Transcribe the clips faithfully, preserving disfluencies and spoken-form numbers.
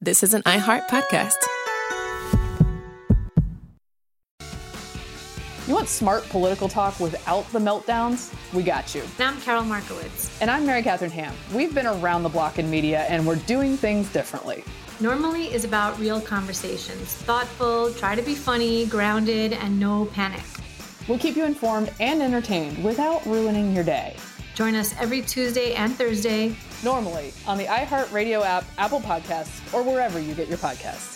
This is an iHeart podcast. You want smart political talk without the meltdowns? We got you. And I'm Carol Markowitz. And I'm Mary Catherine Ham. We've been around the block in media, and we're doing things differently. Normally is about real conversations. Thoughtful, try to be funny, grounded, and no panic. We'll keep you informed and entertained without ruining your day. Join us every Tuesday and Thursday. Normally on the iHeartRadio app, Apple Podcasts, or wherever you get your podcasts.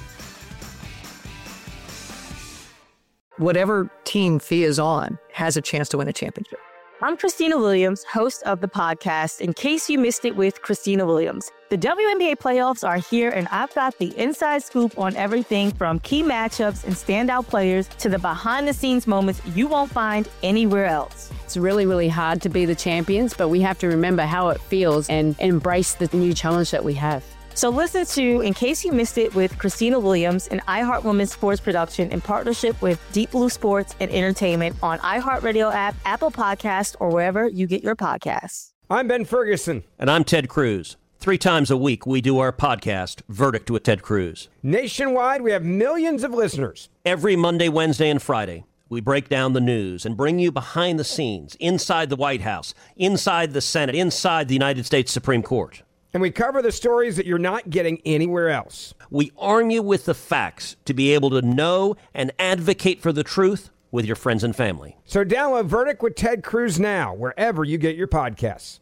Whatever team Fia is on has a chance to win a championship. I'm Christina Williams, host of the podcast, In Case You Missed It with Christina Williams. The W N B A playoffs are here, and I've got the inside scoop on everything from key matchups and standout players to the behind-the-scenes moments you won't find anywhere else. It's really, really hard to be the champions, but we have to remember how it feels and embrace the new challenge that we have. So listen to In Case You Missed It with Christina Williams, an iHeart Women's Sports production in partnership with Deep Blue Sports and Entertainment on iHeartRadio app, Apple Podcasts, or wherever you get your podcasts. I'm Ben Ferguson. And I'm Ted Cruz. Three times a week, we do our podcast, Verdict with Ted Cruz. Nationwide, we have millions of listeners. Every Monday, Wednesday, and Friday, we break down the news and bring you behind the scenes, inside the White House, inside the Senate, inside the United States Supreme Court. And we cover the stories that you're not getting anywhere else. We arm you with the facts to be able to know and advocate for the truth with your friends and family. So download Verdict with Ted Cruz now, wherever you get your podcasts.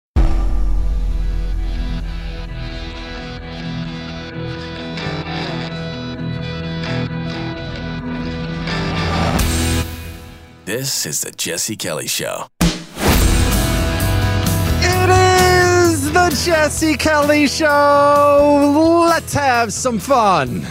This is the Jesse Kelly Show. It is the Jesse Kelly Show. Let's have some fun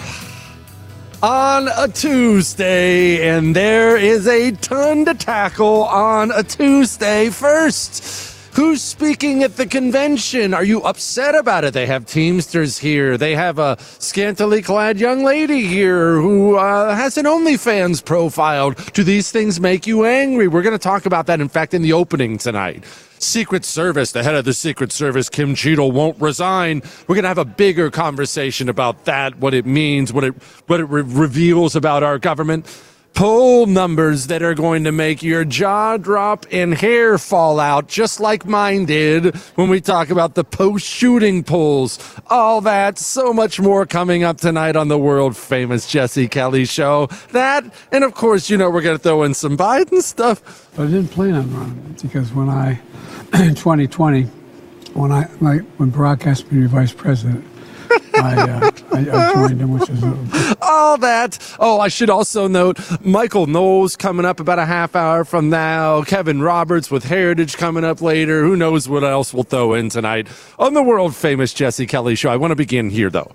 on a Tuesday, and there is a ton to tackle on a Tuesday. First, who's speaking at the convention? Are you upset about it? They have Teamsters here. They have a scantily clad young lady here who uh, has an OnlyFans profile. Do these things make you angry? We're going to talk about that, in fact, in the opening tonight. Secret Service, the head of the Secret Service, Kim Cheadle, won't resign. We're going to have a bigger conversation about that, what it means, what it what it re- reveals about our government. Poll numbers that are going to make your jaw drop and hair fall out, just like mine did when we talk about the post-shooting polls. All that, so much more coming up tonight on the world-famous Jesse Kelly Show. That, and of course, you know, we're going to throw in some Biden stuff. But I didn't plan on running because when I, in twenty twenty, when I, my, when Barack asked me to be vice president, I, uh, I, I joined him, which is a... all that. Oh, I should also note Michael Knowles coming up about a half hour from now. Kevin Roberts with Heritage coming up later. Who knows what else we'll throw in tonight on the world famous Jesse Kelly Show. I want to begin here though,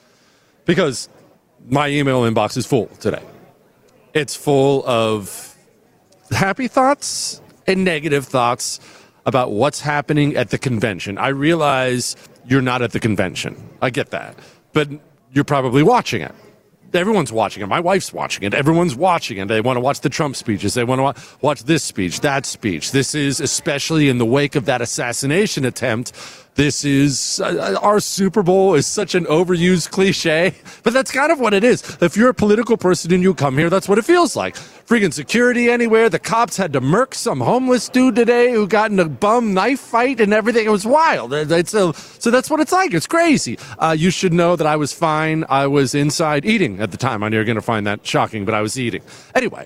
because my email inbox is full today. It's full of happy thoughts and negative thoughts about what's happening at the convention. I realize you're not at the convention. I get that. But you're probably watching it. Everyone's watching it. My wife's watching it. Everyone's watching it. They want to watch the Trump speeches. They want to wa- watch this speech, that speech. This is, especially in the wake of that assassination attempt, this is, uh, our Super Bowl is such an overused cliche, but that's kind of what it is. If you're a political person and you come here, that's what it feels like. Freaking security anywhere. The cops had to murk some homeless dude today who got in a bum knife fight and everything. It was wild. It's a, so that's what it's like. It's crazy. Uh, you should know that I was fine. I was inside eating at the time. I know you're going to find that shocking, but I was eating. Anyway,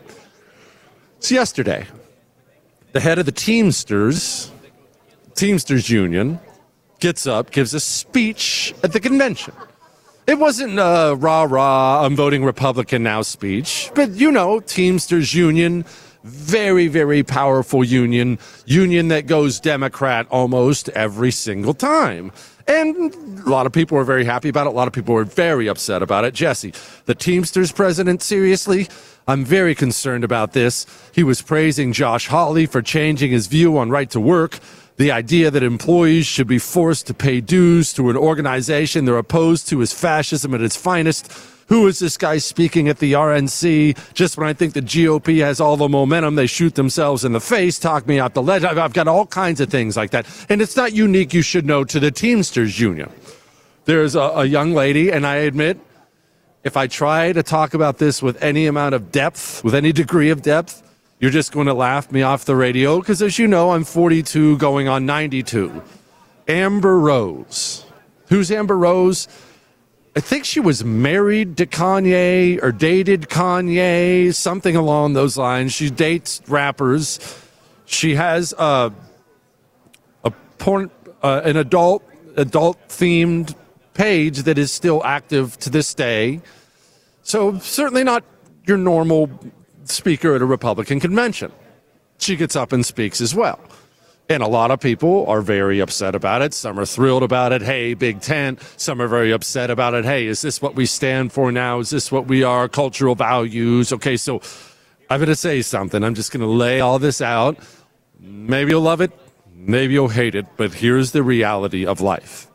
so yesterday, the head of the Teamsters, Teamsters Union, gets up, gives a speech at the convention. It wasn't a rah-rah, I'm voting Republican now speech, but, you know, Teamsters Union, very, very powerful union, union that goes Democrat almost every single time. And a lot of people were very happy about it. A lot of people were very upset about it. Jesse, the Teamsters president, seriously? I'm very concerned about this. He was praising Josh Hawley for changing his view on right to work. The idea that employees should be forced to pay dues to an organization they're opposed to is fascism at its finest. Who is this guy speaking at the R N C? Just when I think the G O P has all the momentum, they shoot themselves in the face, talk me out the ledge. I've got all kinds of things like that. And it's not unique, you should know, to the Teamsters Union. There's a, a young lady, and I admit, if I try to talk about this with any amount of depth, with any degree of depth, you're just going to laugh me off the radio because, as you know, I'm forty-two going on ninety-two. Amber Rose. Who's Amber Rose? I think she was married to Kanye or dated Kanye, something along those lines. She dates rappers. She has a, a porn, uh, an adult, adult-themed page that is still active to this day. So certainly not your normal speaker at a Republican convention. She gets up and speaks as well. And a lot of people are very upset about it. Some are thrilled about it. Hey, Big Tent. Some are very upset about it. Hey, is this what we stand for now? Is this what we are? Cultural values. Okay, so I'm going to say something. I'm just going to lay all this out. Maybe you'll love it. Maybe you'll hate it. But here's the reality of life.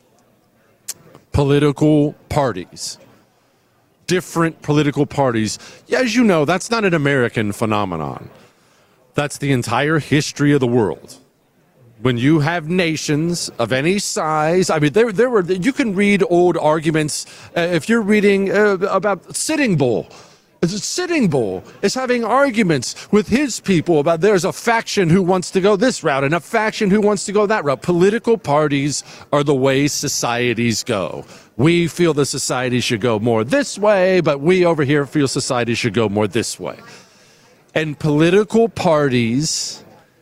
Political parties. Different political parties. As you know, that's not an American phenomenon. That's the entire history of the world. When you have nations of any size, I mean, there, there were. You can read old arguments. Uh, if you're reading uh, about Sitting Bull, Sitting Bull is having arguments with his people about there's a faction who wants to go this route and a faction who wants to go that route. Political parties are the way societies go. We feel the society should go more this way, but we over here feel society should go more this way. And political parties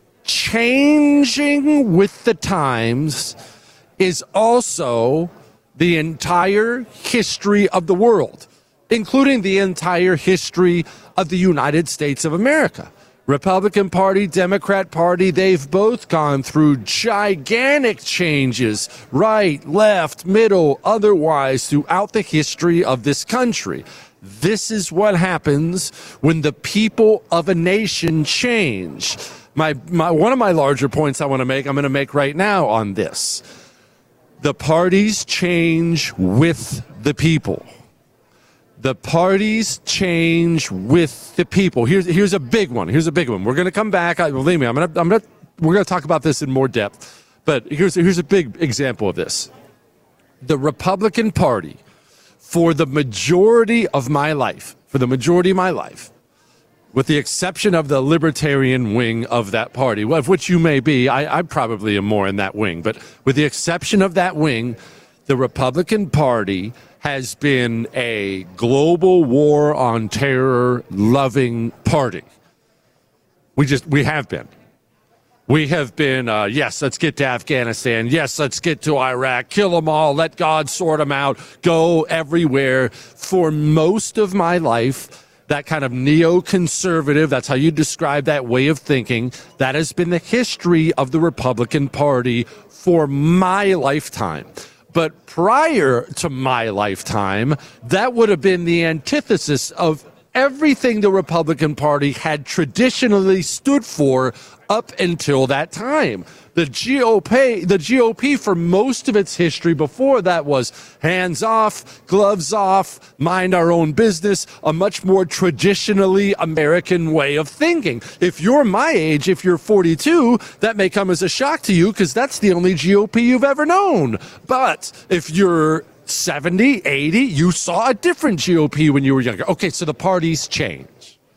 changing with the times is also the entire history of the world, including the entire history of the United States of America. Republican Party, Democrat Party, they've both gone through gigantic changes, right, left, middle, otherwise, throughout the history of this country. This is what happens when the people of a nation change. My, my, one of my larger points I want to make, I'm going to make right now on this. The parties change with the people. The parties change with the people. Here's, here's a big one. Here's a big one. We're going to come back. I, believe me, I'm going to, I'm going to, we're going to talk about this in more depth. But here's, here's a big example of this. The Republican Party, for the majority of my life, for the majority of my life, with the exception of the libertarian wing of that party, of which you may be, I, I probably am more in that wing, but with the exception of that wing, the Republican Party has been a global war on terror loving party. We just, we have been. We have been, uh, yes, let's get to Afghanistan. Yes, let's get to Iraq. Kill them all. Let God sort them out. Go everywhere. For most of my life, that kind of neoconservative, that's how you describe that way of thinking, that has been the history of the Republican Party for my lifetime. But prior to my lifetime, that would have been the antithesis of everything the Republican Party had traditionally stood for up until that time. The G O P, the G O P for most of its history before that was hands off, gloves off, mind our own business, a much more traditionally American way of thinking. If you're my age, if you're forty-two, that may come as a shock to you because that's the only G O P you've ever known. But if you're seventy, eighty, you saw a different G O P when you were younger. Okay, so the parties change.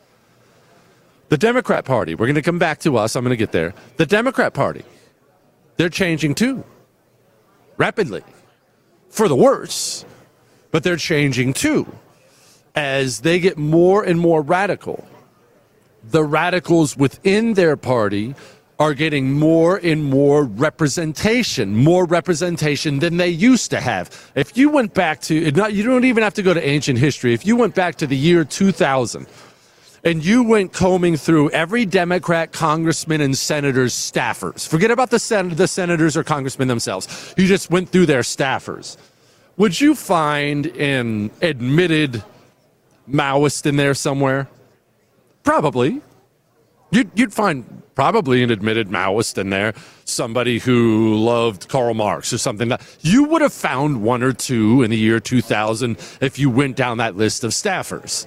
The Democrat Party, we're going to come back to us. I'm going to get there. The Democrat Party, they're changing too, rapidly, for the worse, but they're changing too as they get more and more radical. The radicals within their party are getting more and more representation, more representation than they used to have. If you went back to, you don't even have to go to ancient history. If you went back to the year two thousand, and you went combing through every Democrat congressman and senator's staffers. Forget about the, sen- the senators or congressmen themselves. You just went through their staffers. Would you find an admitted Maoist in there somewhere? Probably. You'd, you'd find probably an admitted Maoist in there, somebody who loved Karl Marx or something. That you would have found one or two in the year two thousand if you went down that list of staffers.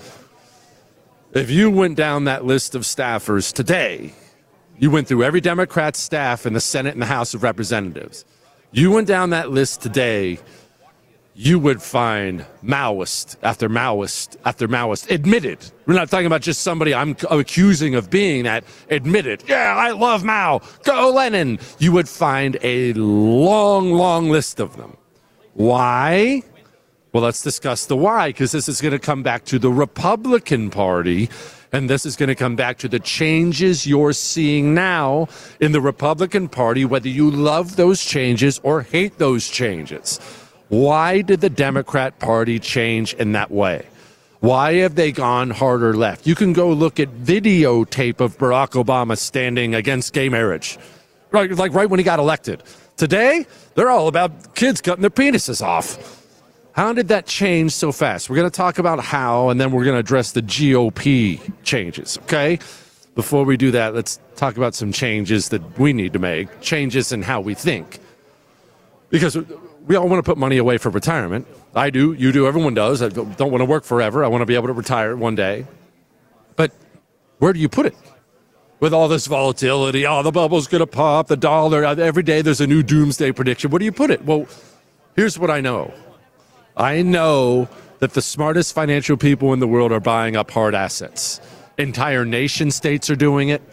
If you went down that list of staffers today, you went through every Democrat staff in the Senate and the House of Representatives. You went down that list today, you would find Maoist after Maoist after Maoist admitted. We're not talking about just somebody I'm accusing of being that admitted. Yeah, I love Mao. Go Lenin. You would find a long, long list of them. Why? Well, let's discuss the why, because this is going to come back to the Republican Party, and this is going to come back to the changes you're seeing now in the Republican Party, whether you love those changes or hate those changes. Why did the Democrat Party change in that way? Why have they gone harder left? You can go look at videotape of Barack Obama standing against gay marriage, right, like right when he got elected. Today, they're all about kids cutting their penises off. How did that change so fast? We're going to talk about how, and then we're going to address the G O P changes, okay? Before we do that, let's talk about some changes that we need to make, changes in how we think. Because we all want to put money away for retirement. I do, you do, everyone does. I don't want to work forever. I want to be able to retire one day. But where do you put it? With all this volatility, oh, the bubble's going to pop, the dollar, every day there's a new doomsday prediction. Where do you put it? Well, here's what I know. I know that the smartest financial people in the world are buying up hard assets. Entire nation states are doing it.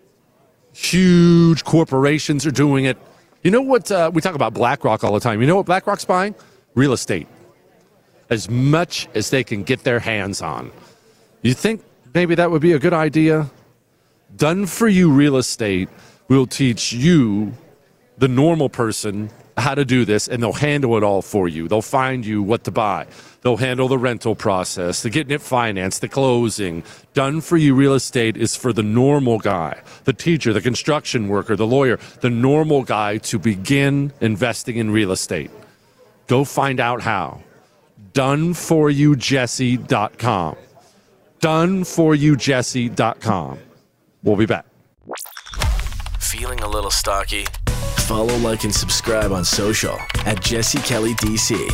Huge corporations are doing it. You know what, uh, we talk about BlackRock all the time. You know what BlackRock's buying? Real estate. As much as they can get their hands on. You think maybe that would be a good idea? Done for you real estate will teach you, the normal person, how to do this, and they'll handle it all for you. They'll find you what to buy. They'll handle the rental process, the getting it financed, the closing. Done for you real estate is for the normal guy, the teacher, the construction worker, the lawyer, the normal guy to begin investing in real estate. Go find out how. done for you jesse dot com. done for you jesse dot com. We'll be back. Feeling a little stocky? Follow, like, and subscribe on social at Jesse Kelly D C.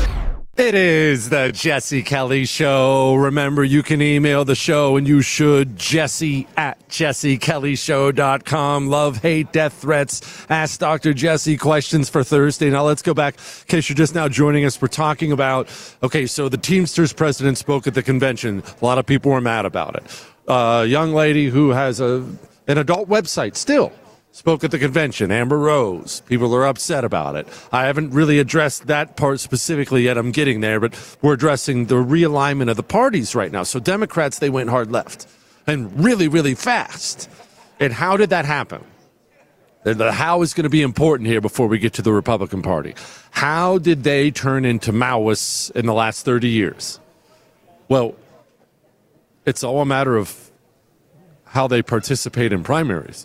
It is the Jesse Kelly Show. Remember, you can email the show, and you should, Jesse at jesse kelly show dot com. Love, hate, death threats. Ask Doctor Jesse questions for Thursday. Now, let's go back. In case you're just now joining us, we're talking about, okay, so the Teamsters president spoke at the convention. A lot of people were mad about it. A uh, young lady who has a an adult website still spoke at the convention, Amber Rose. People are upset about it. I haven't really addressed that part specifically yet. I'm getting there, but we're addressing the realignment of the parties right now. So Democrats, they went hard left and really, really fast. And how did that happen? And the how is going to be important here before we get to the Republican Party. How did they turn into Maoists in the last thirty years? Well, it's all a matter of how they participate in primaries.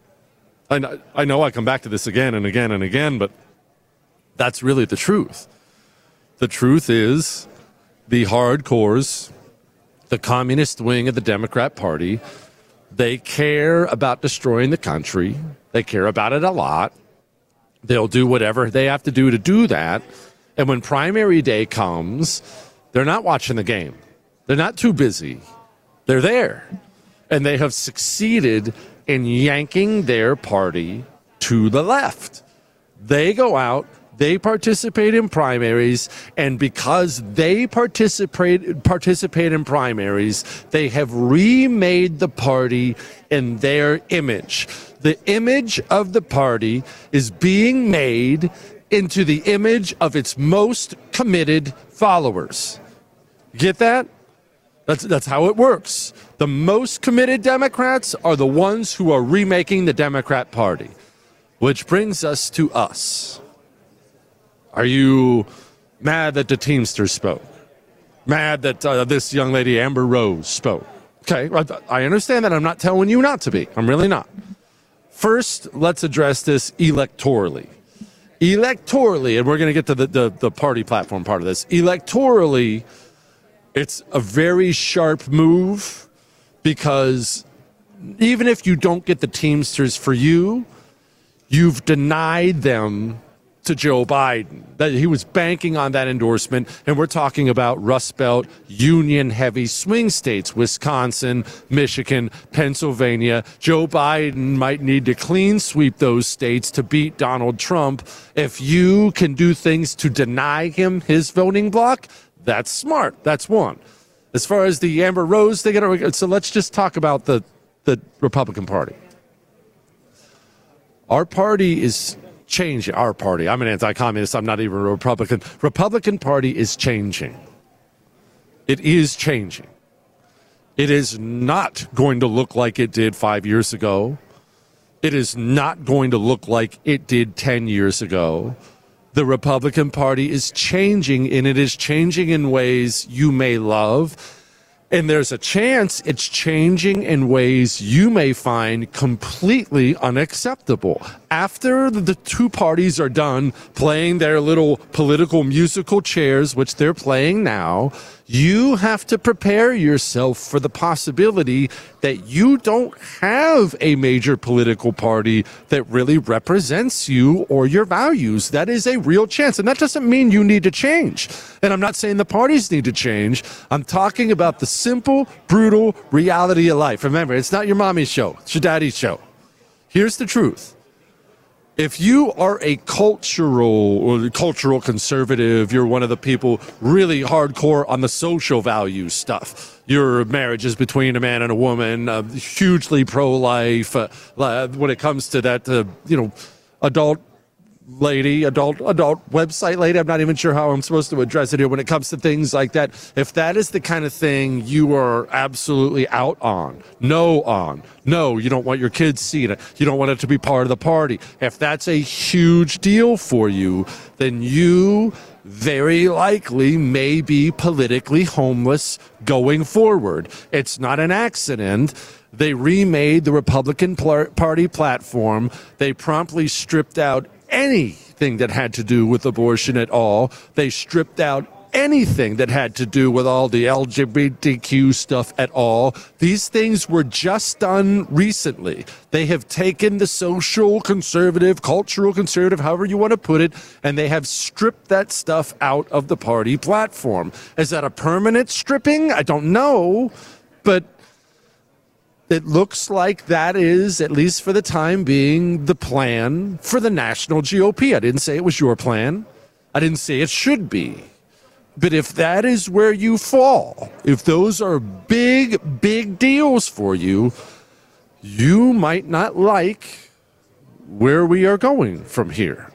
I know, I know I come back to this again and again and again, but that's really the truth. The truth is the hardcores, the communist wing of the Democrat Party, they care about destroying the country. They care about it a lot. They'll do whatever they have to do to do that. And when primary day comes, they're not watching the game. They're not too busy. They're there. And they have succeeded in yanking their party to the left. They go out, they participate in primaries, and because they participate participate in primaries, they have remade the party in their image. The image of the party is being made into the image of its most committed followers. Get that? That's that's how it works. The most committed Democrats are the ones who are remaking the Democrat Party. Which brings us to us. Are you mad that the Teamsters spoke? Mad that uh, this young lady, Amber Rose, spoke? Okay, I understand that. I'm not telling you not to be. I'm really not. First, let's address this electorally. Electorally, and we're going to get to the, the, the party platform part of this. Electorally, it's a very sharp move because even if you don't get the Teamsters for you, you've denied them to Joe Biden. That he was banking on that endorsement, and we're talking about Rust Belt, union-heavy swing states, Wisconsin, Michigan, Pennsylvania. Joe Biden might need to clean sweep those states to beat Donald Trump. If you can do things to deny him his voting block, that's smart. That's one. As far as the Amber Rose thing, so let's just talk about the, the Republican Party. Our party is changing. Our party. I'm an anti-communist. I'm not even a Republican. Republican Party is changing. It is changing. It is not going to look like it did five years ago. It is not going to look like it did ten years ago. The Republican Party is changing, and it is changing in ways you may love. And there's a chance it's changing in ways you may find completely unacceptable. After the two parties are done playing their little political musical chairs, which they're playing now, you have to prepare yourself for the possibility that you don't have a major political party that really represents you or your values. That is a real chance. And that doesn't mean you need to change. And I'm not saying the parties need to change. I'm talking about the simple, brutal reality of life. Remember, it's not your mommy's show. It's your daddy's show. Here's the truth. If you are a cultural or cultural conservative, you're one of the people really hardcore on the social value stuff. Your marriage is between a man and a woman, uh, hugely pro-life. Uh, when it comes to that, uh, you know, adult lady, adult adult website lady, I'm not even sure how I'm supposed to address it here when it comes to things like that. If that is the kind of thing you are absolutely out on, no on, no, you don't want your kids seeing it, you don't want it to be part of the party. If that's a huge deal for you, then you very likely may be politically homeless going forward. It's not an accident. They remade the Republican Party platform. They promptly stripped out anything that had to do with abortion at all. They stripped out anything that had to do with all the L G B T Q stuff at all. These things were just done recently. They have taken the social conservative, cultural conservative, however you want to put it, and they have stripped that stuff out of the party platform. Is that a permanent stripping? I don't know, but it looks like that is, at least for the time being, the plan for the national G O P. I didn't say it was your plan. I didn't say it should be. But if that is where you fall, if those are big, big deals for you, you might not like where we are going from here.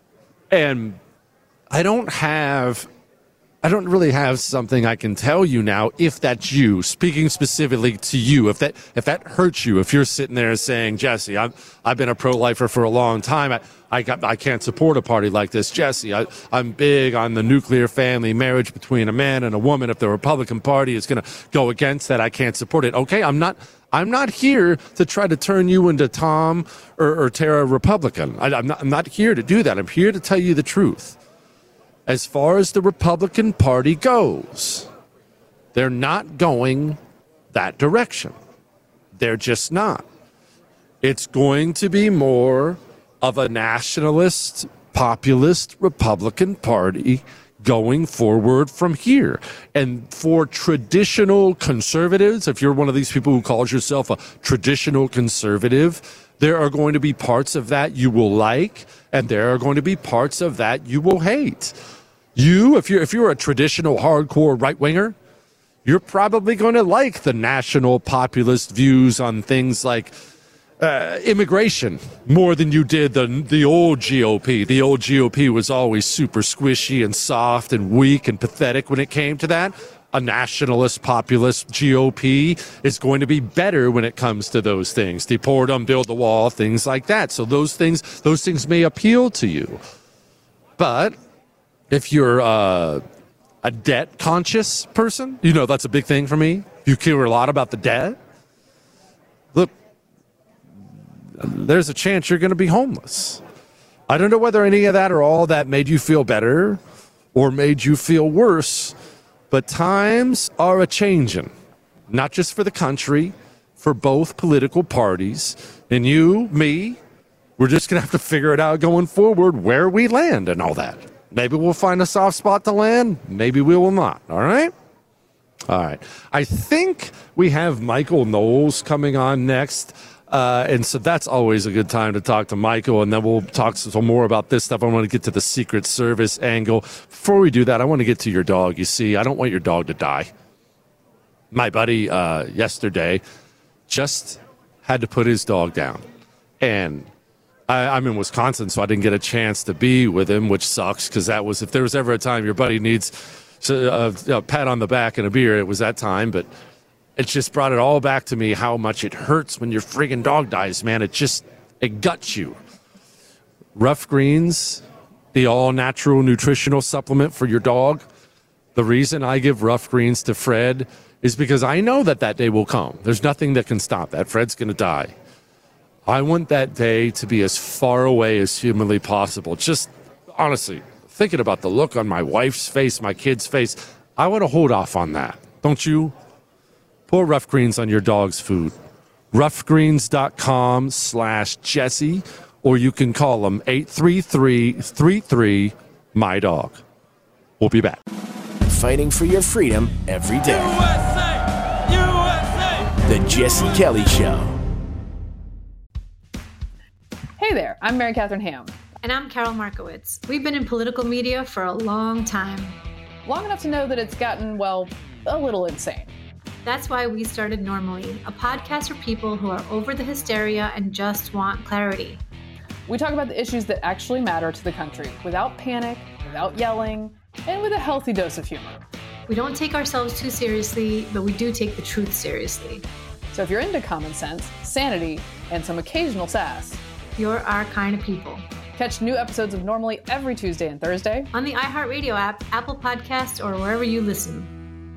And I don't have... I don't really have something I can tell you now if that's you, speaking specifically to you, if that if that hurts you, if you're sitting there saying, Jesse, I've, I've been a pro-lifer for a long time, I, I, got, I can't support a party like this. Jesse, I, I'm big on the nuclear family, marriage between a man and a woman. If the Republican Party is going to go against that, I can't support it. Okay, I'm not I'm not here to try to turn you into Tom or, or Tara Republican. I, I'm, not, I'm not here to do that. I'm here to tell you the truth. As far as the Republican Party goes, they're not going that direction. They're just not. It's going to be more of a nationalist, populist Republican Party going forward from here. And for traditional conservatives, if you're one of these people who calls yourself a traditional conservative, there are going to be parts of that you will like, and there are going to be parts of that you will hate. You, if you're if you're a traditional hardcore right-winger, you're probably going to like the national populist views on things like uh, immigration more than you did the the old G O P. The old G O P was always super squishy and soft and weak and pathetic when it came to that. A nationalist, populist G O P is going to be better when it comes to those things. Deport them, build the wall, things like that. So those things, those things may appeal to you. But if you're uh, a debt-conscious person, you know that's a big thing for me. You care a lot about the debt. Look, there's a chance you're going to be homeless. I don't know whether any of that or all that made you feel better or made you feel worse, but times are a-changing, not just for the country, for both political parties. And you, me, We're just going to have to figure it out going forward where we land and all that. Maybe we'll find a soft spot to land. Maybe we will not. All right? All right. I think we have Michael Knowles coming on next. Uh, and so that's always a good time to talk to Michael. And then we'll talk some more about this stuff. I want to get to the Secret Service angle. Before we do that, I want to get to your dog. You see, I don't want your dog to die. My buddy uh, yesterday just had to put his dog down. And I, I'm in Wisconsin, so I didn't get a chance to be with him, which sucks because that was, if there was ever a time your buddy needs a, a pat on the back and a beer, it was that time. But it just brought it all back to me how much it hurts when your friggin' dog dies, man. It just, it guts you. Rough Greens, the all-natural nutritional supplement for your dog. The reason I give Rough Greens to Fred is because I know that that day will come. There's nothing that can stop that. Fred's going to die. I want that day to be as far away as humanly possible. Just honestly, thinking about the look on my wife's face, my kid's face, I want to hold off on that. Don't you? Pour Rough Greens on your dog's food. roughgreens.com slash Jesse, or you can call them eight three three, three three, M Y dog. We'll be back. Fighting for your freedom every day. U S A! U S A! The Jesse Kelly Show. Hey there, I'm Mary Catherine Ham. And I'm Carol Markowitz. We've been in political media for a long time. Long enough to know that it's gotten, well, a little insane. That's why we started Normally, a podcast for people who are over the hysteria and just want clarity. We talk about the issues that actually matter to the country, without panic, without yelling, and with a healthy dose of humor. We don't take ourselves too seriously, but we do take the truth seriously. So if you're into common sense, sanity, and some occasional sass, you're our kind of people. Catch new episodes of Normally every Tuesday and Thursday on the iHeartRadio app, Apple Podcasts, or wherever you listen.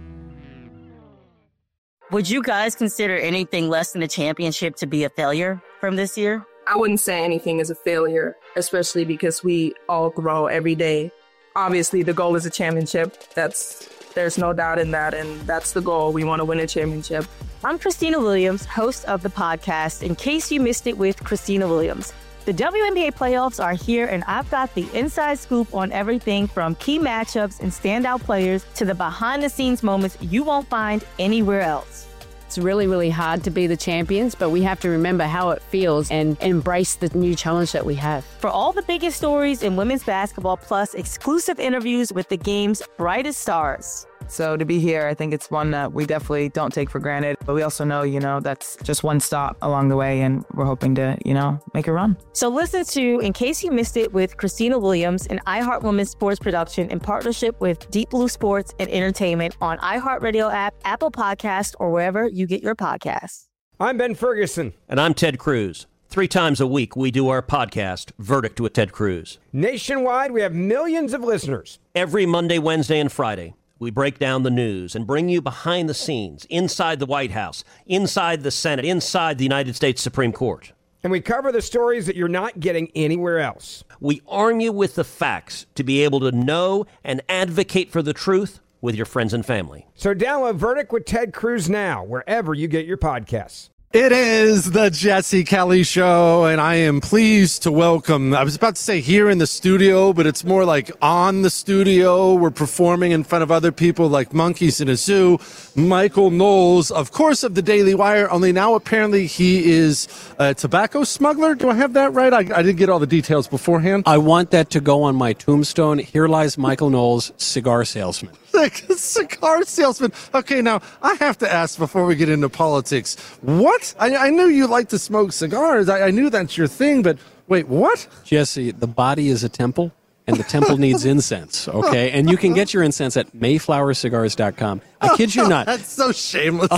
Would you guys consider anything less than a championship to be a failure from this year? I wouldn't say anything is a failure, especially because we all grow every day. Obviously, the goal is a championship. That's there's no doubt in that, and that's the goal. We want to win a championship. I'm Christina Williams, host of the podcast In Case You Missed It with Christina Williams. The W N B A playoffs are here, and I've got the inside scoop on everything from key matchups and standout players to the behind-the-scenes moments you won't find anywhere else. It's really, really hard to be the champions, but we have to remember how it feels and embrace the new challenge that we have. For all the biggest stories in women's basketball, plus exclusive interviews with the game's brightest stars. So to be here, I think it's one that we definitely don't take for granted. But we also know, you know, that's just one stop along the way, and we're hoping to, you know, make a run. So listen to In Case You Missed It with Christina Williams, an iHeart Women's Sports production in partnership with Deep Blue Sports and Entertainment on iHeartRadio app, Apple Podcasts, or wherever you get your podcasts. I'm Ben Ferguson. And I'm Ted Cruz. Three times a week, we do our podcast, Verdict with Ted Cruz. Nationwide, we have millions of listeners. Every Monday, Wednesday, and Friday, we break down the news and bring you behind the scenes, inside the White House, inside the Senate, inside the United States Supreme Court. And we cover the stories that you're not getting anywhere else. We arm you with the facts to be able to know and advocate for the truth with your friends and family. So download Verdict with Ted Cruz now, wherever you get your podcasts. It is the Jesse Kelly Show, and I am pleased to welcome, I was about to say here in the studio, but it's more like on the studio. We're performing in front of other people like monkeys in a zoo. Michael Knowles, of course, of the Daily Wire, only now apparently he is a tobacco smuggler. Do I have that right? I, I didn't get all the details beforehand. I want that to go on my tombstone. Here lies Michael Knowles, cigar salesman. Like a cigar salesman. Okay, now I have to ask before we get into politics. What? I, I knew you like to smoke cigars. I, I knew that's your thing, but wait, what? Jesse, the body is a temple, and the temple needs incense, okay? And you can get your incense at mayflower cigars dot com. I kid you not. That's so shameless.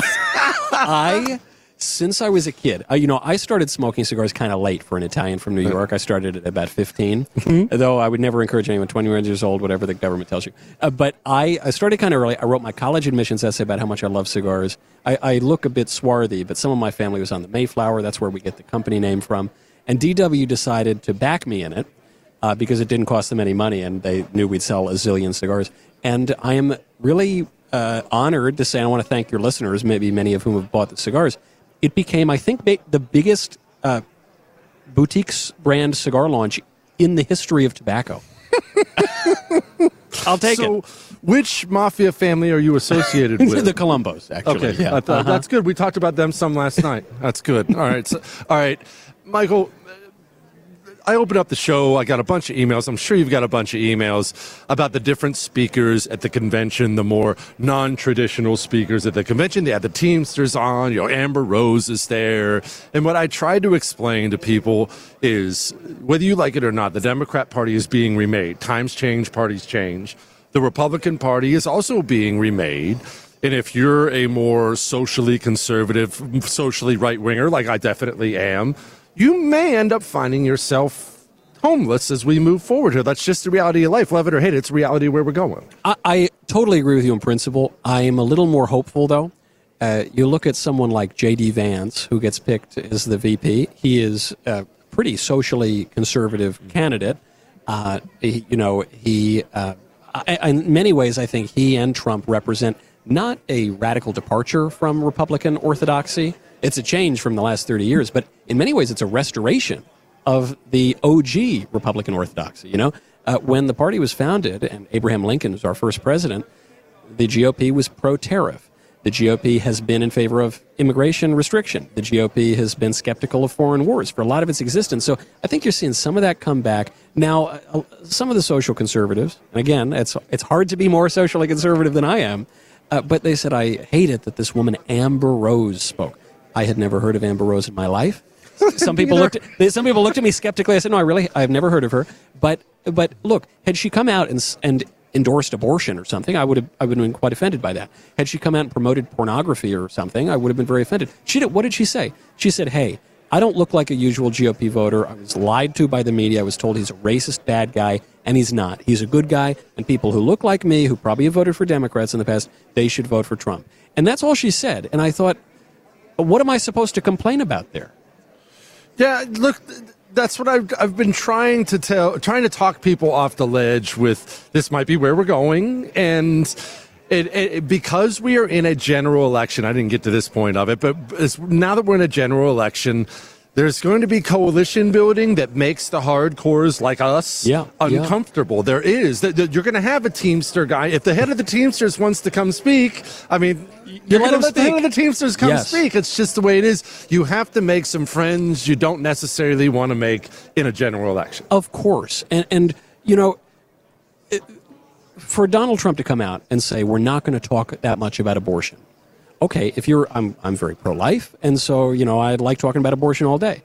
I... Since I was a kid, uh, you know, I started smoking cigars kind of late for an Italian from New York. I started at about fifteen, mm-hmm. though I would never encourage anyone twenty-one years old, whatever the government tells you. Uh, but I, I started kind of early. I wrote my college admissions essay about how much I love cigars. I, I look a bit swarthy, but some of my family was on the Mayflower. That's where we get the company name from. And D W decided to back me in it uh, because it didn't cost them any money, and they knew we'd sell a zillion cigars. And I am really uh, honored to say I want to thank your listeners, maybe many of whom have bought the cigars. It became, I think, the biggest uh, boutique brand cigar launch in the history of tobacco. I'll take so, it. Which mafia family are you associated with? The Colombos, actually. Okay, yeah. I thought, uh-huh. that's good. We talked about them some last night. That's good. All right, so, all right, Michael. I opened up the show. I got a bunch of emails. I'm sure you've got a bunch of emails about the different speakers at the convention, the more non-traditional speakers at the convention. They had the Teamsters on, you know, Amber Rose is there. And what I tried to explain to people is, whether you like it or not, the Democrat Party is being remade. Times change, parties change. The Republican Party is also being remade. And if you're a more socially conservative, socially right-winger, like I definitely am, you may end up finding yourself homeless as we move forward here. That's just the reality of life. Love it or hate it, it's the reality of where we're going. I, I totally agree with you in principle. I am a little more hopeful, though. Uh, you look at someone like J D. Vance, who gets picked as the V P. He is a pretty socially conservative candidate. Uh, he, you know, he, uh, I, in many ways, I think he and Trump represent not a radical departure from Republican orthodoxy. It's a change from the last thirty years, but in many ways it's a restoration of the O G Republican orthodoxy. You know, uh, when the party was founded and Abraham Lincoln was our first president, the G O P was pro-tariff. The G O P has been in favor of immigration restriction. The G O P has been skeptical of foreign wars for a lot of its existence. So I think you're seeing some of that come back. Now, uh, some of the social conservatives, and again, it's, it's hard to be more socially conservative than I am, uh, but they said, I hate it that this woman Amber Rose spoke. I had never heard of Amber Rose in my life. Some people looked at, some people looked at me skeptically. I said, no, I really, I've never heard of her. But, but look, had she come out and, and endorsed abortion or something, I would have, I would have been quite offended by that. Had she come out and promoted pornography or something, I would have been very offended. She did, what did she say? She said, hey, I don't look like a usual G O P voter. I was lied to by the media. I was told he's a racist bad guy, and he's not. He's a good guy, and people who look like me, who probably have voted for Democrats in the past, they should vote for Trump. And that's all she said. And I thought, what am I supposed to complain about there? Yeah, look, that's what I've, I've been trying to tell, trying to talk people off the ledge with, this might be where we're going. And it, it, because we are in a general election, I didn't get to this point of it, but as, now that we're in a general election, there's going to be coalition building that makes the hardcores like us yeah, uncomfortable. Yeah. There is. You're going to have a Teamster guy. If the head of the Teamsters wants to come speak, I mean, you're going to let the head of the Teamsters come yes. speak. It's just the way it is. You have to make some friends you don't necessarily want to make in a general election. Of course. And, and you know, it, for Donald Trump to come out and say, we're not going to talk that much about abortion. Okay, if you're, I'm, I'm very pro-life, and so, you know, I like talking about abortion all day.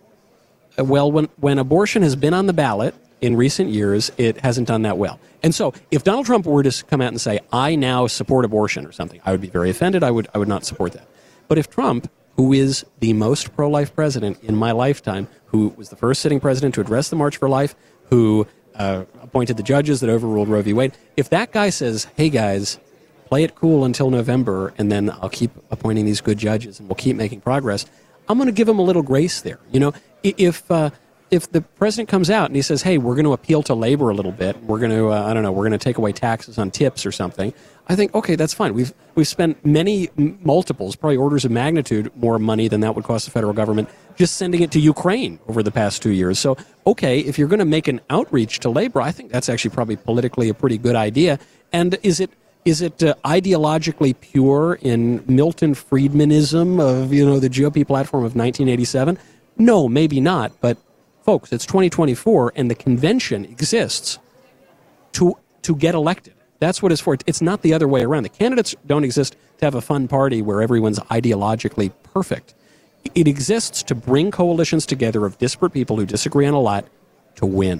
Uh, well, when, when abortion has been on the ballot in recent years, it hasn't done that well. And so, if Donald Trump were to come out and say, I now support abortion or something, I would be very offended. I would, I would not support that. But if Trump, who is the most pro-life president in my lifetime, who was the first sitting president to address the March for Life, who uh, appointed the judges that overruled Roe v. Wade, if that guy says, hey guys, play it cool until November, and then I'll keep appointing these good judges, and we'll keep making progress, I'm going to give him a little grace there. You know, if uh, if the president comes out and he says, hey, we're going to appeal to labor a little bit, we're going to, uh, I don't know, we're going to take away taxes on tips or something, I think, okay, that's fine. We've we've spent many multiples, probably orders of magnitude more money than that would cost the federal government just sending it to Ukraine over the past two years. So, okay, if you're going to make an outreach to labor, I think that's actually probably politically a pretty good idea. And is it Is it uh, ideologically pure in Milton Friedmanism of, you know, the G O P platform of nineteen eighty-seven? No, maybe not. But, folks, it's twenty twenty-four, and the convention exists to to get elected. That's what it's for. It's not the other way around. The candidates don't exist to have a fun party where everyone's ideologically perfect. It exists to bring coalitions together of disparate people who disagree on a lot to win.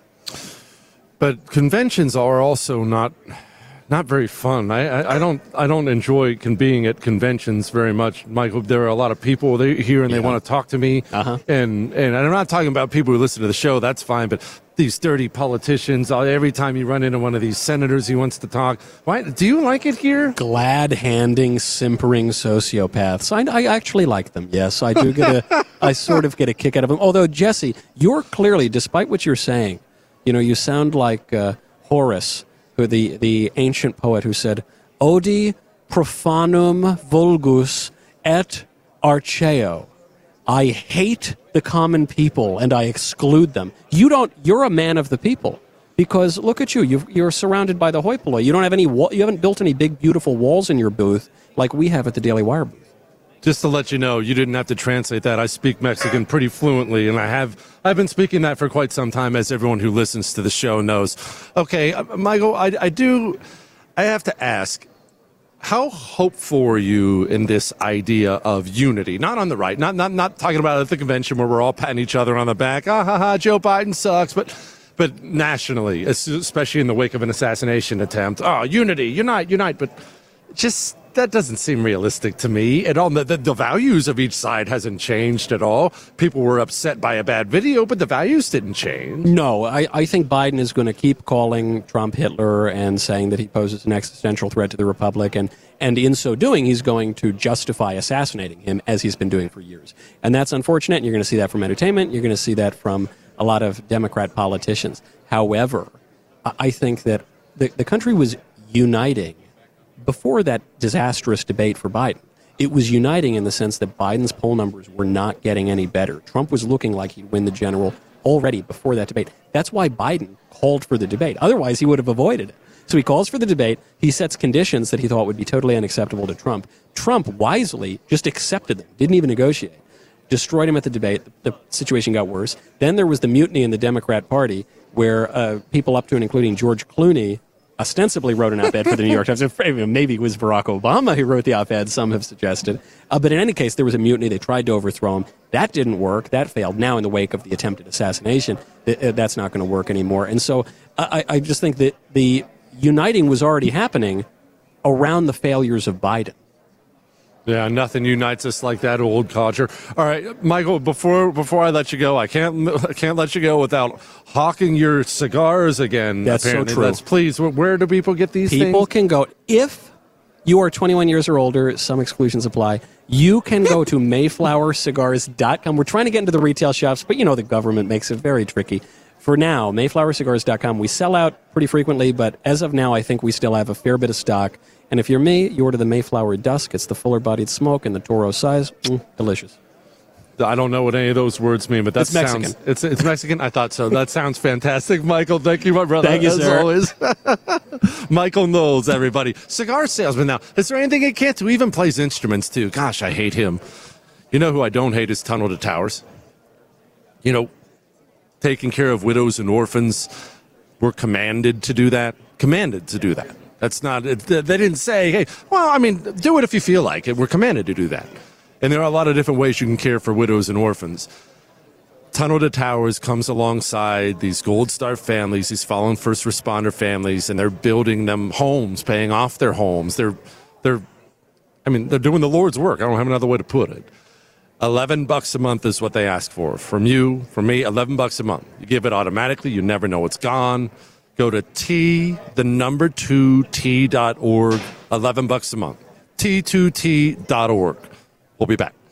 But conventions are also not... Not very fun. I, I, I don't. I don't enjoy con- being at conventions very much, Michael. There are a lot of people they, here, and they yeah. want to talk to me. Uh-huh. And and I'm not talking about people who listen to the show. That's fine. But these dirty politicians. Every time you run into one of these senators, he wants to talk. Why? Do you like it here? Glad-handing, simpering sociopaths. I, I actually like them. Yes, I do get a. I sort of get a kick out of them. Although, Jesse, you're clearly, despite what you're saying, you know, you sound like uh, Horace. Who the, the ancient poet who said, Odi profanum vulgus et archeo. I hate the common people and I exclude them. You don't. You're a man of the people. Because look at you, You've, you're surrounded by the hoi polloi. You don't have any. Wall, you haven't built any big, beautiful walls in your booth like we have at the Daily Wire booth. Just to let you know, you didn't have to translate that. I speak Mexican pretty fluently, and I have. I've been speaking that for quite some time, as everyone who listens to the show knows. Okay, uh, Michael, I, I do. I have to ask. How hopeful are you in this idea of unity? Not on the right, not not not talking about it at the convention where we're all patting each other on the back. Ah ha ha, Joe Biden sucks, but. But nationally, especially in the wake of an assassination attempt, oh, unity, unite, unite. But just that doesn't seem realistic to me at all. The, the, the values of each side hasn't changed at all. People were upset by a bad video, but the values didn't change. No, I, I think Biden is going to keep calling Trump Hitler and saying that he poses an existential threat to the Republic. And, and in so doing, he's going to justify assassinating him, as he's been doing for years. And that's unfortunate. And you're going to see that from entertainment. You're going to see that from a lot of Democrat politicians. However, I think that the, the country was uniting before that disastrous debate for Biden. It was uniting in the sense that Biden's poll numbers were not getting any better. Trump was looking like he'd win the general already before that debate. That's why Biden called for the debate. Otherwise, he would have avoided it. So he calls for the debate. He sets conditions that he thought would be totally unacceptable to Trump. Trump wisely just accepted them, didn't even negotiate. Destroyed him at the debate. The situation got worse. Then there was the mutiny in the Democrat Party where uh, people up to and including George Clooney ostensibly wrote an op-ed for the New York Times. Maybe it was Barack Obama who wrote the op-ed, some have suggested. Uh, but in any case, there was a mutiny. They tried to overthrow him. That didn't work. That failed. Now, in the wake of the attempted assassination, th- that's not going to work anymore. And so I, I just think that the uniting was already happening around the failures of Biden. Yeah, nothing unites us like that old codger. All right, Michael, before before I let you go, I can't I can't let you go without hawking your cigars again. That's apparently. so true. That's, please, where do people get these people things? People can go, if you are twenty-one years or older, some exclusions apply, you can go to mayflower cigars dot com. We're trying to get into the retail shops, but you know the government makes it very tricky. For now, mayflower cigars dot com, we sell out pretty frequently, but as of now, I think we still have a fair bit of stock. And if you're me, you order the Mayflower Dusk. It's the fuller-bodied smoke and the Toro size. Mm, delicious. I don't know what any of those words mean, but that it's sounds... Mexican. It's, it's Mexican? I thought so. That sounds fantastic. Michael, thank you, my brother. Thank you, as sir. always. Michael Knowles, everybody. Cigar salesman now. Is there anything he can't do? He even plays instruments, too. Gosh, I hate him. You know who I don't hate is Tunnel to Towers. You know, taking care of widows and orphans. We're commanded to do that. Commanded to do that. That's not, it, they didn't say, hey, well, I mean, do it if you feel like it. We're commanded to do that. And there are a lot of different ways you can care for widows and orphans. Tunnel to Towers comes alongside these Gold Star families, these fallen first responder families, and they're building them homes, paying off their homes. They're, they're, I mean, they're doing the Lord's work. I don't have another way to put it. eleven bucks a month is what they ask for. From you, from me, eleven bucks a month. You give it automatically. You never know it's gone. Go to T, the number two, T dot org, eleven bucks a month. T two T dot org. We'll be back.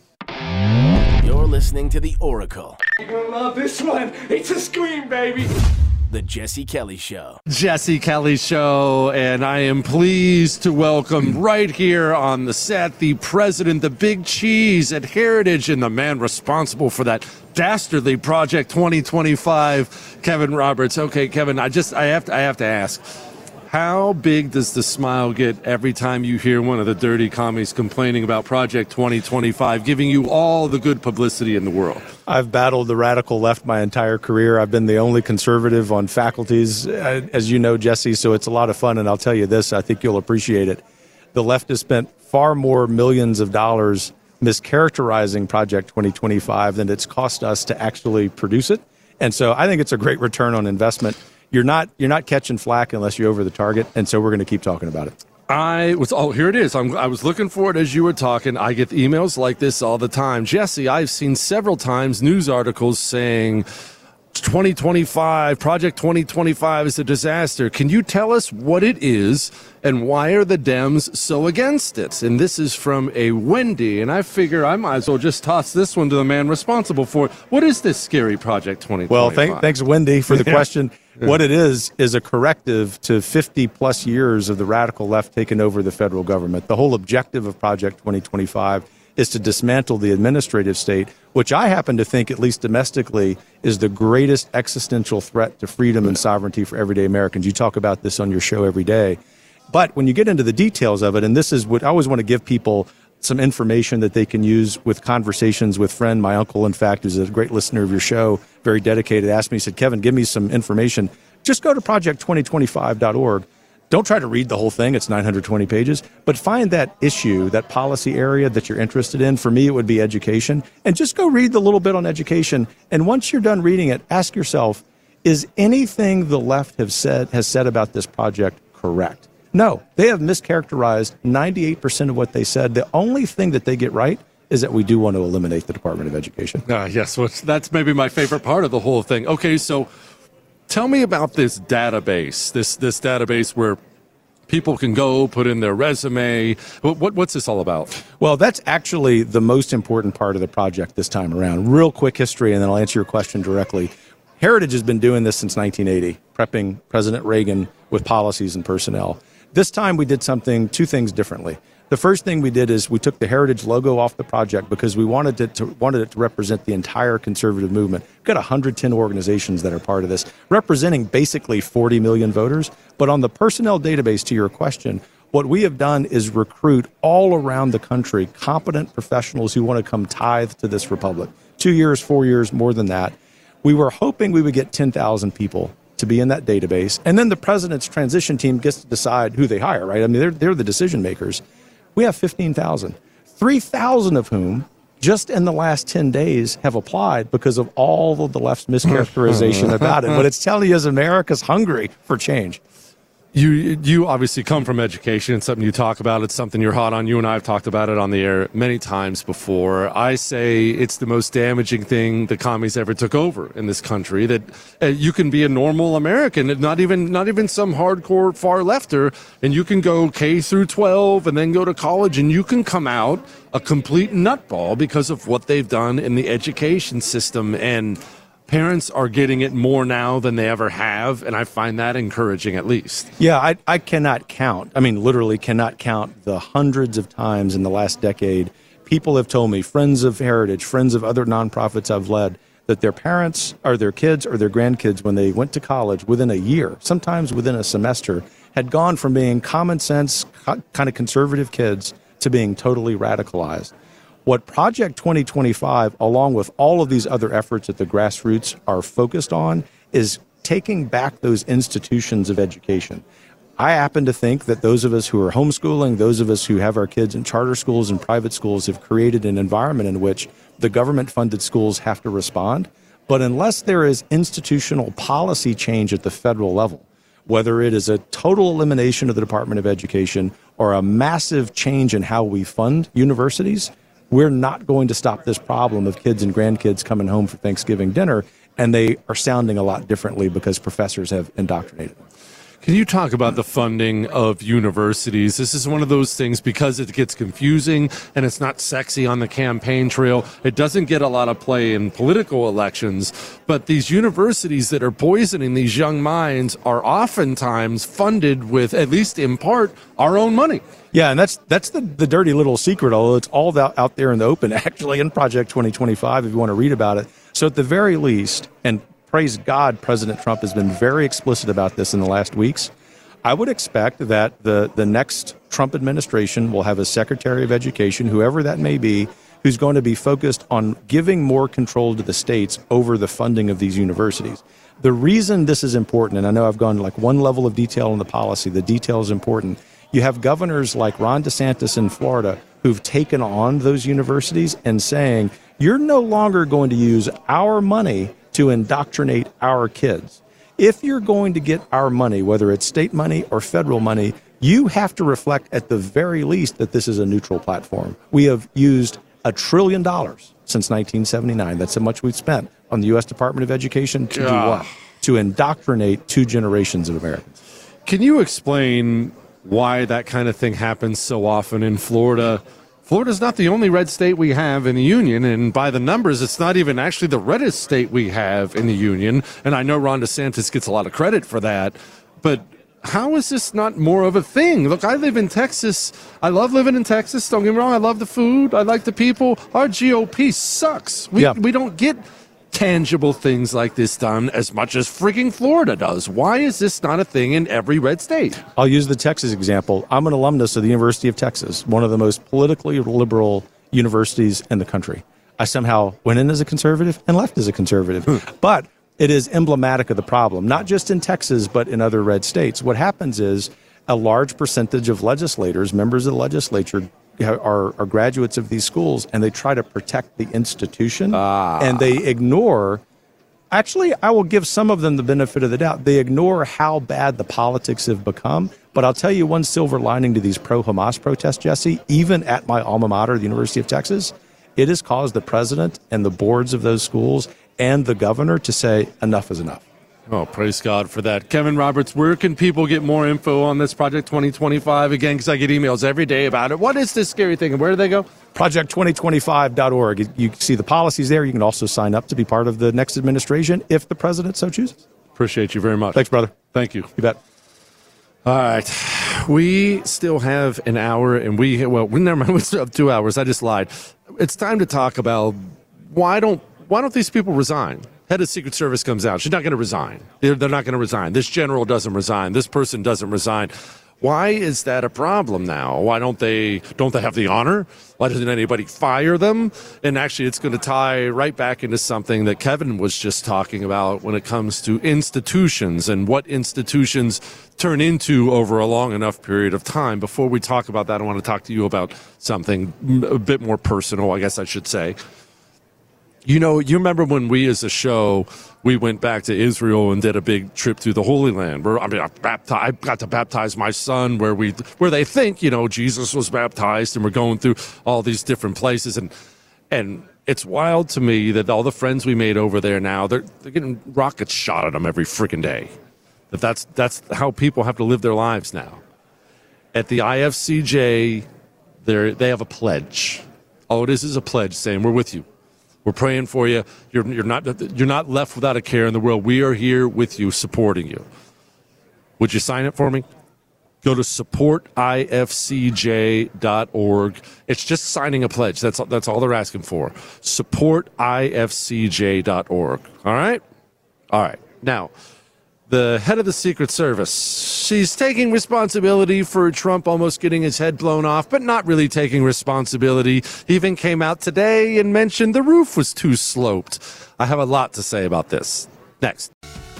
You're listening to The Oracle. You're gonna love this one. It's a scream, baby. The Jesse Kelly Show. Jesse Kelly Show, and I am pleased to welcome right here on the set the president, the big cheese at Heritage, and the man responsible for that dastardly Project twenty twenty-five, Kevin Roberts. Okay, Kevin, I just I have to I have to ask, how big does the smile get every time you hear one of the dirty commies complaining about Project twenty twenty-five, giving you all the good publicity in the world? I've battled the radical left my entire career. I've been the only conservative on faculties, as you know, Jesse, so it's a lot of fun. And I'll tell you this, I think you'll appreciate it. The left has spent far more millions of dollars mischaracterizing Project twenty twenty-five than it's cost us to actually produce it. And so I think it's a great return on investment. You're not you're not catching flack unless you're over the target, and so we're going to keep talking about it. I was, oh, here it is. I'm, I was looking for it as you were talking. I get emails like this all the time. Jesse, I've seen several times news articles saying twenty twenty-five, Project twenty twenty-five is a disaster. Can you tell us what it is and why are the Dems so against it? And this is from a Wendy, and I figure I might as well just toss this one to the man responsible for it. What is this scary Project twenty twenty-five? Well, thank, thanks, Wendy, for the Yeah. question. Yeah. What it is is a corrective to fifty plus years of the radical left taking over the federal government. The whole objective of Project twenty twenty-five is to dismantle the administrative state, which I happen to think, at least domestically, is the greatest existential threat to freedom and sovereignty for everyday Americans. You talk about this on your show every day. But when you get into the details of it, and this is what I always want to give people some information that they can use with conversations with friend, my uncle, in fact, who's a great listener of your show, very dedicated, asked me, he said, Kevin, give me some information. Just go to project twenty twenty-five dot org. Don't try to read the whole thing. It's nine hundred twenty pages. But find that issue, that policy area that you're interested in. For me, it would be education. And just go read the little bit on education. And once you're done reading it, ask yourself, is anything the left have said has said about this project correct? No, they have mischaracterized ninety-eight percent of what they said. The only thing that they get right is that we do want to eliminate the Department of Education. Uh, yes, well, that's maybe my favorite part of the whole thing. Okay, so tell me about this database, this this database where people can go put in their resume. What, what, what's this all about? Well, that's actually the most important part of the project this time around. Real quick history, and then I'll answer your question directly. Heritage has been doing this since nineteen eighty, prepping President Reagan with policies and personnel. This time we did something, two things differently. The first thing we did is we took the Heritage logo off the project because we wanted it to, wanted it to represent the entire conservative movement. We've got one hundred ten organizations that are part of this, representing basically forty million voters. But on the personnel database, to your question, what we have done is recruit all around the country competent professionals who want to come tithe to this republic. Two years, four years, more than that. We were hoping we would get ten thousand people to be in that database. And then the president's transition team gets to decide who they hire, right? I mean, they're, they're the decision makers. We have fifteen thousand, three thousand of whom just in the last ten days have applied because of all of the left's mischaracterization about it. What it's telling you is America's hungry for change. You you obviously come from education. It's something you talk about. It's something you're hot on. You and I have talked about it on the air many times before. I say it's the most damaging thing the commies ever took over in this country, that uh, you can be a normal American, not even not even some hardcore far lefter, and you can go K through twelve and then go to college, and you can come out a complete nutball because of what they've done in the education system. And parents are getting it more now than they ever have, and I find that encouraging, at least. Yeah, I, I cannot count. I mean, literally cannot count the hundreds of times in the last decade people have told me, friends of Heritage, friends of other nonprofits I've led, that their parents or their kids or their grandkids, when they went to college within a year, sometimes within a semester, had gone from being common sense, kind of conservative kids to being totally radicalized. What Project twenty twenty-five, along with all of these other efforts at the grassroots, are focused on is taking back those institutions of education. I happen to think that those of us who are homeschooling, those of us who have our kids in charter schools and private schools, have created an environment in which the government-funded schools have to respond. But unless there is institutional policy change at the federal level, whether it is a total elimination of the Department of Education or a massive change in how we fund universities, we're not going to stop this problem of kids and grandkids coming home for Thanksgiving dinner, and they are sounding a lot differently because professors have indoctrinated them. Can you talk about the funding of universities? This is one of those things, because it gets confusing and it's not sexy on the campaign trail. It doesn't get a lot of play in political elections, but these universities that are poisoning these young minds are oftentimes funded with, at least in part, our own money. Yeah, and that's that's the, the dirty little secret, although it's all out, out there in the open, actually, in Project twenty twenty-five, if you want to read about it. So at the very least, and praise God, President Trump has been very explicit about this in the last weeks, I would expect that the, the next Trump administration will have a Secretary of Education, whoever that may be, who's going to be focused on giving more control to the states over the funding of these universities. The reason this is important, and I know I've gone like one level of detail on the policy, the detail is important. You have governors like Ron DeSantis in Florida who've taken on those universities and saying, you're no longer going to use our money to indoctrinate our kids. If you're going to get our money, whether it's state money or federal money, you have to reflect at the very least that this is a neutral platform. We have used a trillion dollars since nineteen seventy-nine. That's how much we've spent on the U S Department of Education to do what? To indoctrinate two generations of Americans. Can you explain why that kind of thing happens so often in Florida? Florida's not the only red state we have in the union, and by the numbers, it's not even actually the reddest state we have in the union. And I know Ron DeSantis gets a lot of credit for that, but how is this not more of a thing? Look, I live in Texas. I love living in Texas. Don't get me wrong. I love the food. I like the people. Our G O P sucks. We, yeah. we don't get tangible things like this done as much as freaking Florida does. Why is this not a thing in every red state? I'll use the Texas example. I'm an alumnus of the University of Texas, one of the most politically liberal universities in the country. I somehow went in as a conservative and left as a conservative. But it is emblematic of the problem, not just in Texas, but in other red states. What happens is a large percentage of legislators, members of the legislature, are, are graduates of these schools, and they try to protect the institution, ah. and they ignore. Actually, I will give some of them the benefit of the doubt. They ignore how bad the politics have become. But I'll tell you one silver lining to these pro-Hamas protests, Jesse, even at my alma mater, the University of Texas, it has caused the president and the boards of those schools and the governor to say enough is enough. Oh, praise God for that. Kevin Roberts, where can people get more info on this Project twenty twenty-five? Again, because I get emails every day about it. What is this scary thing, and where do they go? project twenty twenty-five dot org. You can see the policies there. You can also sign up to be part of the next administration if the president so chooses. Appreciate you very much. Thanks, brother. Thank you. You bet. All right. We still have an hour, and we, well, we never mind, we still have two hours. I just lied. It's time to talk about why don't why don't these people resign? Head of Secret Service comes out. She's not going to resign. They're, they're not going to resign. This general doesn't resign. This person doesn't resign. Why is that a problem now? Why don't they don't they have the honor? Why doesn't anybody fire them? And actually, it's going to tie right back into something that Kevin was just talking about when it comes to institutions and what institutions turn into over a long enough period of time. Before we talk about that, I want to talk to you about something a bit more personal, I guess I should say. You know, you remember when we as a show, we went back to Israel and did a big trip through the Holy Land. Where I mean, I, baptized, I got to baptize my son where we, where they think, you know, Jesus was baptized, and we're going through all these different places. And and it's wild to me that all the friends we made over there now, they're, they're getting rockets shot at them every freaking day. That that's, that's how people have to live their lives now. At the I F C J, they they have a pledge. All it is is a pledge saying, we're with you. We're praying for you. You're, you're not you're not left without a care in the world. We are here with you, supporting you. Would you sign it for me? Go to support I F C J dot org. It's just signing a pledge. That's that's all they're asking for. support I F C J dot org. All right? All right. Now, the head of the Secret Service, she's taking responsibility for Trump almost getting his head blown off, but not really taking responsibility. He even came out today and mentioned the roof was too sloped. I have a lot to say about this. Next.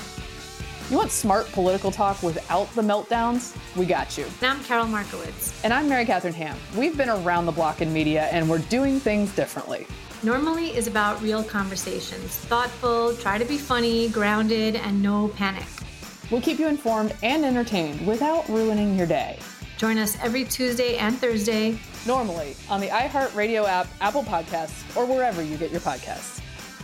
You want smart political talk without the meltdowns? We got you. And I'm Carol Markowitz. And I'm Mary Catherine Ham. We've been around the block in media, and we're doing things differently. Normally is about real conversations. Thoughtful, try to be funny, grounded, and no panic. We'll keep you informed and entertained without ruining your day. Join us every Tuesday and Thursday. Normally on the iHeartRadio app, Apple Podcasts, or wherever you get your podcasts.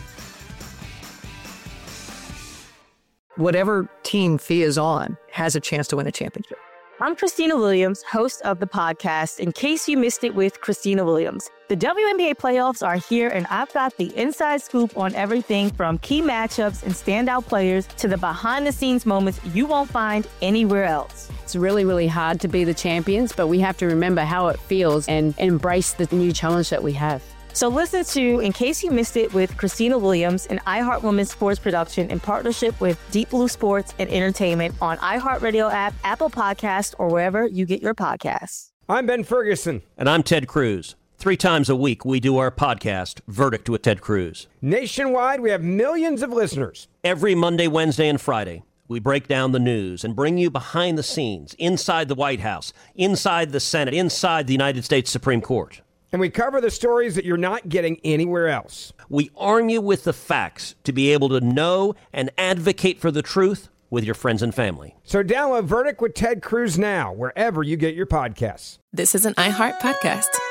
Whatever team Fee is on has a chance to win a championship. I'm Christina Williams, host of the podcast, In Case You Missed It with Christina Williams. The W N B A playoffs are here, and I've got the inside scoop on everything from key matchups and standout players to the behind-the-scenes moments you won't find anywhere else. It's really, really hard to be the champions, but we have to remember how it feels and embrace the new challenge that we have. So listen to In Case You Missed It with Christina Williams, an iHeart Women's sports production in partnership with Deep Blue Sports and Entertainment on iHeartRadio app, Apple Podcasts, or wherever you get your podcasts. I'm Ben Ferguson. And I'm Ted Cruz. Three times a week, we do our podcast, Verdict with Ted Cruz. Nationwide, we have millions of listeners. Every Monday, Wednesday, and Friday, we break down the news and bring you behind the scenes, inside the White House, inside the Senate, inside the United States Supreme Court. And we cover the stories that you're not getting anywhere else. We arm you with the facts to be able to know and advocate for the truth with your friends and family. So download Verdict with Ted Cruz now, wherever you get your podcasts. This is an iHeart podcast.